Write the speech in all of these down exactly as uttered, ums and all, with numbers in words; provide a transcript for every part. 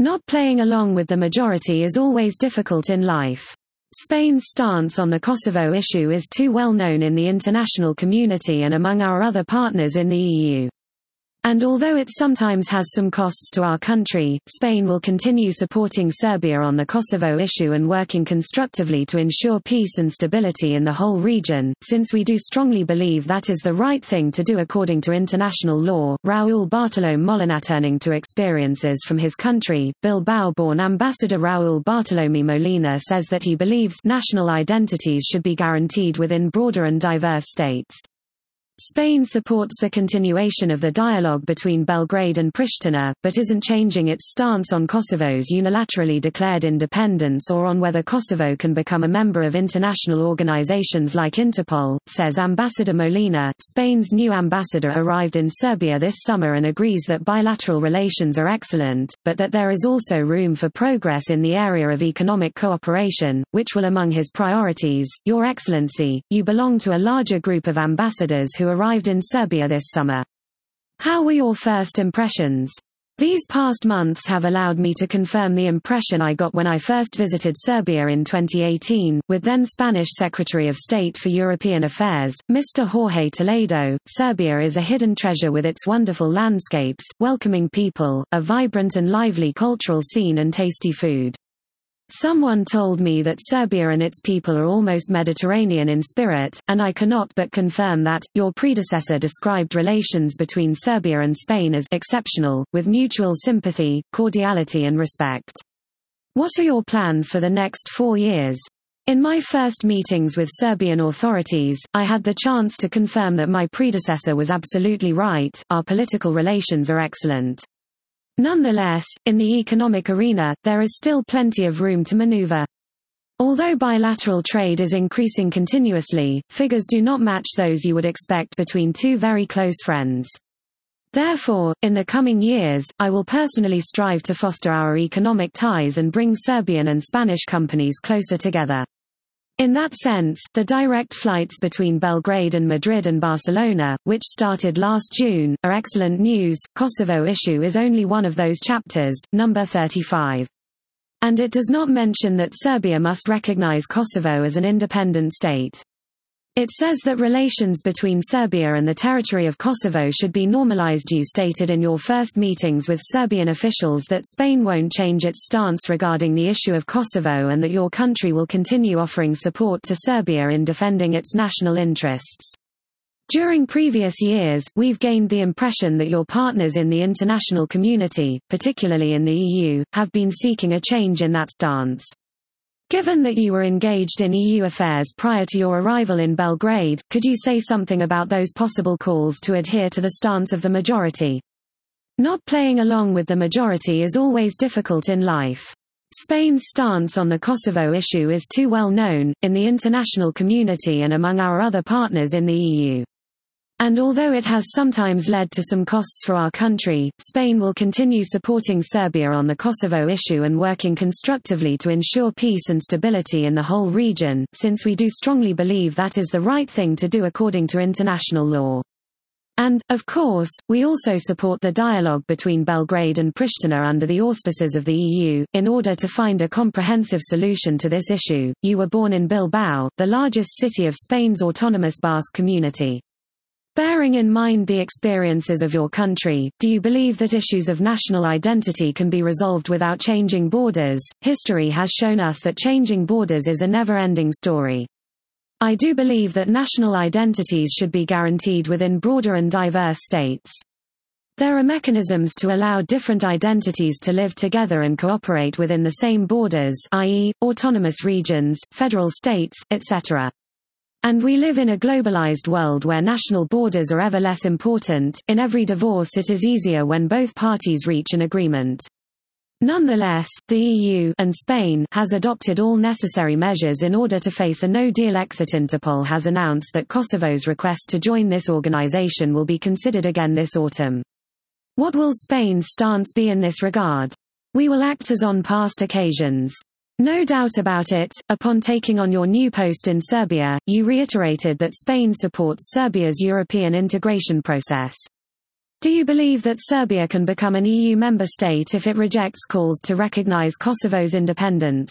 Not playing along with the majority is always difficult in life. Spain's stance on the Kosovo issue is too well known in the international community and among our other partners in the E U. And although it sometimes has some costs to our country, Spain will continue supporting Serbia on the Kosovo issue and working constructively to ensure peace and stability in the whole region, since we do strongly believe that is the right thing to do according to international law. Raúl Bartolomé Molina. Turning to experiences from his country, Bilbao-born Ambassador Raúl Bartolomé Molina says that he believes national identities should be guaranteed within broader and diverse states. Spain supports the continuation of the dialogue between Belgrade and Pristina, but isn't changing its stance on Kosovo's unilaterally declared independence or on whether Kosovo can become a member of international organizations like Interpol, says Ambassador Molina. Spain's new ambassador arrived in Serbia this summer and agrees that bilateral relations are excellent, but that there is also room for progress in the area of economic cooperation, which will among his priorities. Your Excellency, you belong to a larger group of ambassadors who arrived in Serbia this summer. How were your first impressions? These past months have allowed me to confirm the impression I got when I first visited Serbia in twenty eighteen, with then Spanish Secretary of State for European Affairs, Mister Jorge Toledo. Serbia is a hidden treasure with its wonderful landscapes, welcoming people, a vibrant and lively cultural scene and tasty food. Someone told me that Serbia and its people are almost Mediterranean in spirit, and I cannot but confirm that. Your predecessor described relations between Serbia and Spain as exceptional, with mutual sympathy, cordiality and respect. What are your plans for the next four years? In my first meetings with Serbian authorities, I had the chance to confirm that my predecessor was absolutely right. Our political relations are excellent. Nonetheless, in the economic arena, there is still plenty of room to maneuver. Although bilateral trade is increasing continuously, figures do not match those you would expect between two very close friends. Therefore, in the coming years, I will personally strive to foster our economic ties and bring Serbian and Spanish companies closer together. In that sense, the direct flights between Belgrade and Madrid and Barcelona, which started last June, are excellent news. Kosovo issue is only one of those chapters, number thirty-five. And it does not mention that Serbia must recognize Kosovo as an independent state. It says that relations between Serbia and the territory of Kosovo should be normalized. You stated in your first meetings with Serbian officials that Spain won't change its stance regarding the issue of Kosovo and that your country will continue offering support to Serbia in defending its national interests. During previous years, we've gained the impression that your partners in the international community, particularly in the E U, have been seeking a change in that stance. Given that you were engaged in E U affairs prior to your arrival in Belgrade, could you say something about those possible calls to adhere to the stance of the majority? Not playing along with the majority is always difficult in life. Spain's stance on the Kosovo issue is too well known, in the international community and among our other partners in the E U. And although it has sometimes led to some costs for our country, Spain will continue supporting Serbia on the Kosovo issue and working constructively to ensure peace and stability in the whole region, since we do strongly believe that is the right thing to do according to international law. And, of course, we also support the dialogue between Belgrade and Pristina under the auspices of the E U, in order to find a comprehensive solution to this issue. You were born in Bilbao, the largest city of Spain's autonomous Basque community. Bearing in mind the experiences of your country, do you believe that issues of national identity can be resolved without changing borders? History has shown us that changing borders is a never-ending story. I do believe that national identities should be guaranteed within broader and diverse states. There are mechanisms to allow different identities to live together and cooperate within the same borders, that is, autonomous regions, federal states, et cetera. And we live in a globalized world where national borders are ever less important. In every divorce it is easier when both parties reach an agreement. Nonetheless, the E U and Spain has adopted all necessary measures in order to face a no-deal exit. Interpol has announced that Kosovo's request to join this organization will be considered again this autumn. What will Spain's stance be in this regard? We will act as on past occasions. No doubt about it, upon taking on your new post in Serbia, you reiterated that Spain supports Serbia's European integration process. Do you believe that Serbia can become an E U member state if it rejects calls to recognize Kosovo's independence?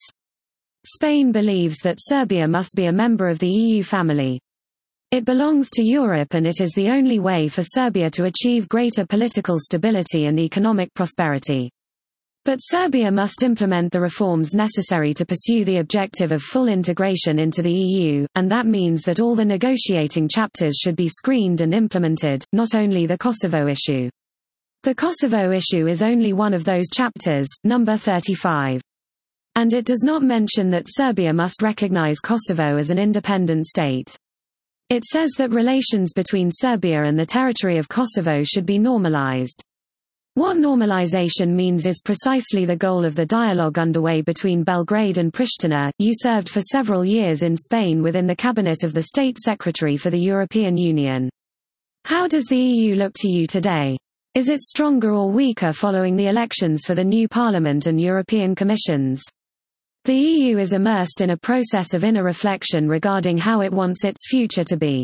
Spain believes that Serbia must be a member of the E U family. It belongs to Europe and it is the only way for Serbia to achieve greater political stability and economic prosperity. But Serbia must implement the reforms necessary to pursue the objective of full integration into the E U, and that means that all the negotiating chapters should be screened and implemented, not only the Kosovo issue. The Kosovo issue is only one of those chapters, number thirty-five. And it does not mention that Serbia must recognize Kosovo as an independent state. It says that relations between Serbia and the territory of Kosovo should be normalized. What normalization means is precisely the goal of the dialogue underway between Belgrade and Pristina. You served for several years in Spain within the cabinet of the State Secretary for the European Union. How does the E U look to you today? Is it stronger or weaker following the elections for the new Parliament and European Commissions? The E U is immersed in a process of inner reflection regarding how it wants its future to be.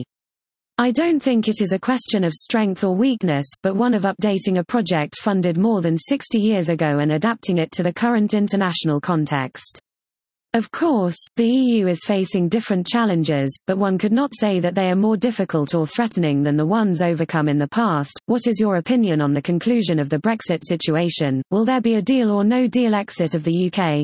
I don't think it is a question of strength or weakness, but one of updating a project funded more than sixty years ago and adapting it to the current international context. Of course, the E U is facing different challenges, but one could not say that they are more difficult or threatening than the ones overcome in the past. What is your opinion on the conclusion of the Brexit situation? Will there be a deal or no deal exit of the U K?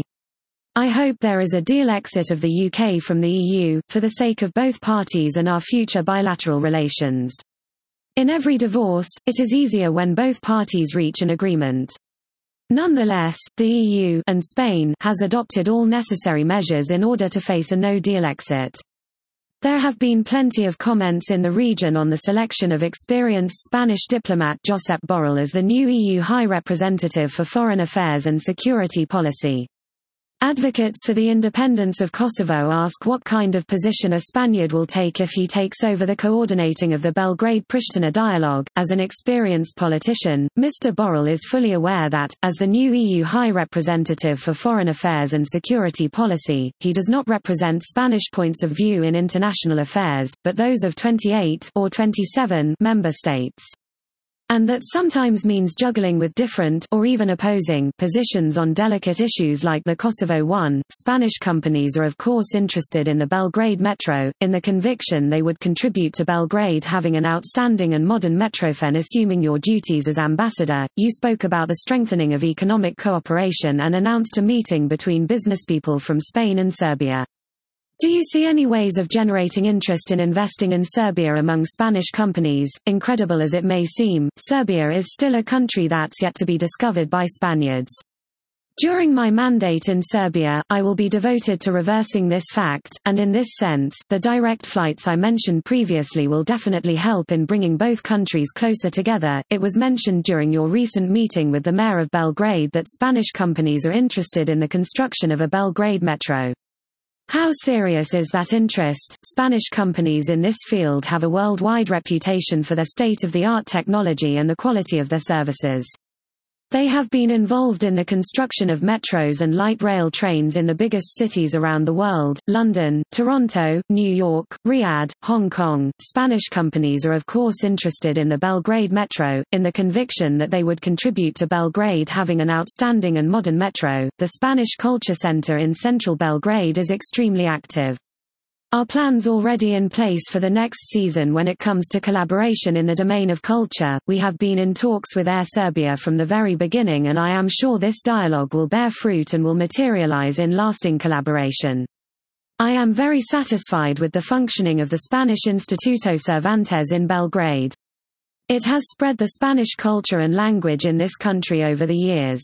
I hope there is a deal exit of the U K from the E U, for the sake of both parties and our future bilateral relations. In every divorce, it is easier when both parties reach an agreement. Nonetheless, the E U and Spain has adopted all necessary measures in order to face a no-deal exit. There have been plenty of comments in the region on the selection of experienced Spanish diplomat Josep Borrell as the new E U High Representative for Foreign Affairs and Security Policy. Advocates for the independence of Kosovo ask what kind of position a Spaniard will take if he takes over the coordinating of the Belgrade-Pristina dialogue. As an experienced politician, Mister Borrell is fully aware that, as the new E U High Representative for Foreign Affairs and Security Policy, he does not represent Spanish points of view in international affairs, but those of twenty-eight or twenty-seven member states. And that sometimes means juggling with different, or even opposing, positions on delicate issues like the Kosovo one. Spanish companies are of course interested in the Belgrade Metro, in the conviction they would contribute to Belgrade having an outstanding and modern metrofan. Assuming your duties as ambassador, you spoke about the strengthening of economic cooperation and announced a meeting between businesspeople from Spain and Serbia. Do you see any ways of generating interest in investing in Serbia among Spanish companies? Incredible as it may seem, Serbia is still a country that's yet to be discovered by Spaniards. During my mandate in Serbia, I will be devoted to reversing this fact, and in this sense, the direct flights I mentioned previously will definitely help in bringing both countries closer together. It was mentioned during your recent meeting with the mayor of Belgrade that Spanish companies are interested in the construction of a Belgrade metro. How serious is that interest? Spanish companies in this field have a worldwide reputation for their state-of-the-art technology and the quality of their services. They have been involved in the construction of metros and light rail trains in the biggest cities around the world: London, Toronto, New York, Riyadh, Hong Kong. Spanish companies are of course interested in the Belgrade Metro, in the conviction that they would contribute to Belgrade having an outstanding and modern metro. The Spanish Culture Center in central Belgrade is extremely active. Are plans already in place for the next season when it comes to collaboration in the domain of culture? We have been in talks with Air Serbia from the very beginning, and I am sure this dialogue will bear fruit and will materialize in lasting collaboration. I am very satisfied with the functioning of the Spanish Instituto Cervantes in Belgrade. It has spread the Spanish culture and language in this country over the years.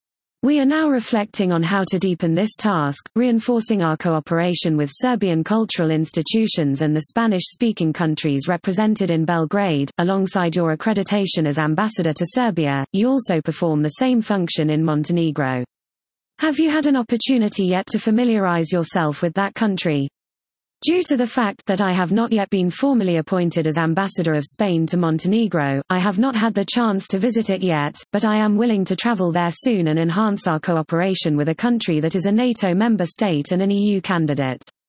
We are now reflecting on how to deepen this task, reinforcing our cooperation with Serbian cultural institutions and the Spanish-speaking countries represented in Belgrade. Alongside your accreditation as ambassador to Serbia, you also perform the same function in Montenegro. Have you had an opportunity yet to familiarize yourself with that country? Due to the fact that I have not yet been formally appointed as ambassador of Spain to Montenegro, I have not had the chance to visit it yet, but I am willing to travel there soon and enhance our cooperation with a country that is a NATO member state and an E U candidate.